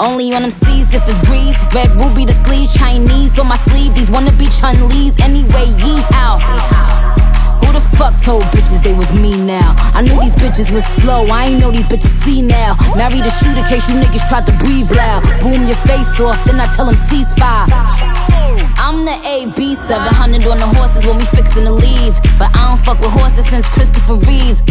Only on them C's if it's breeze. Red ruby the sleeves, Chinese on my sleeve. These wanna be Chun-Li's anyway, yee-how. Who the fuck told bitches they was me now? I knew these bitches was slow, I ain't know these bitches see now. Married a shooter case you niggas tried to breathe loud. Boom your face off, then I tell them ceasefire. I'm the AB, 700 on the horses when we fixin' to leave. But I don't fuck with horses since Christopher Reeves.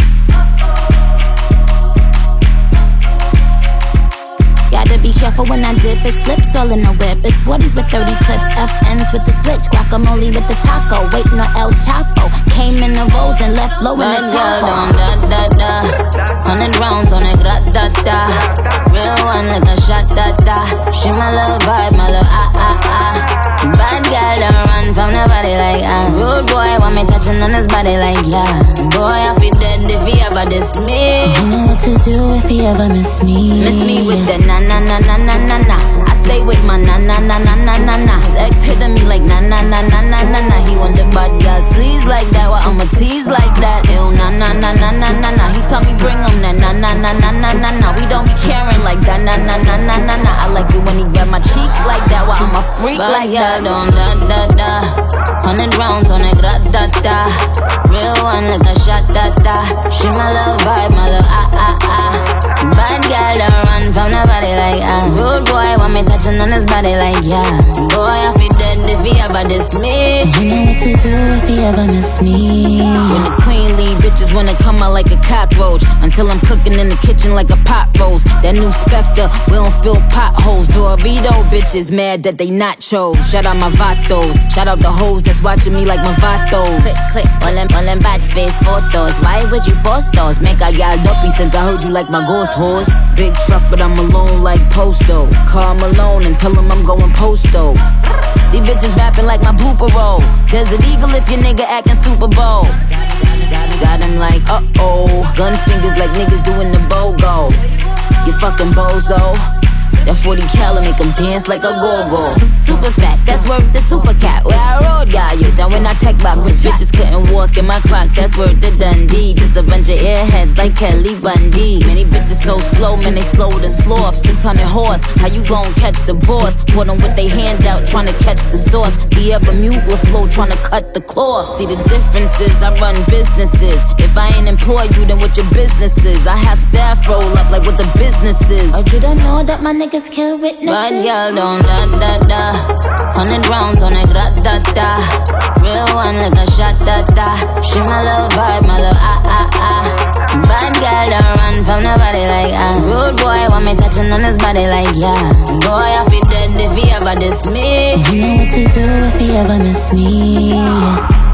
Gotta be careful when I dip, it's flips all in the whip. It's 40s with 30 clips, FNs with the switch, guacamole with the taco, waiting on El Chapo. Came in the rolls and left low in the Tahoe. Da da da, 100 rounds on it, gra-da-da. Real one like a shot, da-da. She my little vibe, my little ah-ah-ah. Bad girl don't run from nobody like rude boy want me touching on his body like boy I feel dead if he ever diss me. You know what to do if he ever miss me. Miss me with the na-na-na-na-na-na-na. I stay with my na-na-na-na-na-na-na. His ex hitting me like na-na-na-na-na-na-na. He want the bad girl sleaze like that, well I'ma tease like that. Ew, na-na-na-na-na-na-na. He tell me bring him that na-na-na-na-na-na-na. We don't be caring like that, na-na-na-na-na-na. I like it when he grab my cheeks like that, well I'm a freak like that. Don't da-da-da. 100 rounds on it, gra-da-da. Real one like a shot, da-da. She my little vibe, my little ah-ah-ah. Bad girl don't run from nobody like rude boy want me touching on his body like boy I feel dead if he ever diss me. You know what to do if he ever miss me. When the queen leave, bitches wanna come out like a cockroach. Until I'm cooking in the kitchen like a pot roast. That new Spectre, we don't fill potholes. Dorito bitches mad that they nachos. Shout out my vatos, shout out the hoes that's watching me like my vatos. Click, click, all them batch face photos. Why would you post those? Make out y'all dopey since I heard you like my ghost horse. Big truck but I'm alone like Posto. Call Malone and tell him I'm going posto. These bitches rapping like my blooper roll. Desert Eagle if your nigga acting Super Bowl. Got him like uh-oh. Gun fingers like niggas doing the BOGO. You fucking bozo. That 40 cal make them dance like a go-go. Super facts, that's worth the super cat. Where I rode, got you down when I tech back. Cause bitches couldn't walk in my Crocs, that's worth the Dundee. Just a bunch of airheads like Kelly Bundy. Many bitches so slow, man, they slow to sloth. 600 horse, how you gon' catch the boss? Put them with they hand out, trying to catch the sauce. The Bermuda flow, trying to cut the cloth. See the differences, I run businesses. If I ain't employ you, then what your business is? I have staff roll up like what the business is. Oh, you don't know that my niggas kill witnesses. Bad girl don't da-da-da. 100 rounds on it, gra-da-da. Real one like a shot, da-da. She my little vibe, my little ah-ah-ah. Bad girl don't run from nobody like rude boy want me touching on his body like boy I feel dead if he ever diss me. You know what to do if he ever miss me.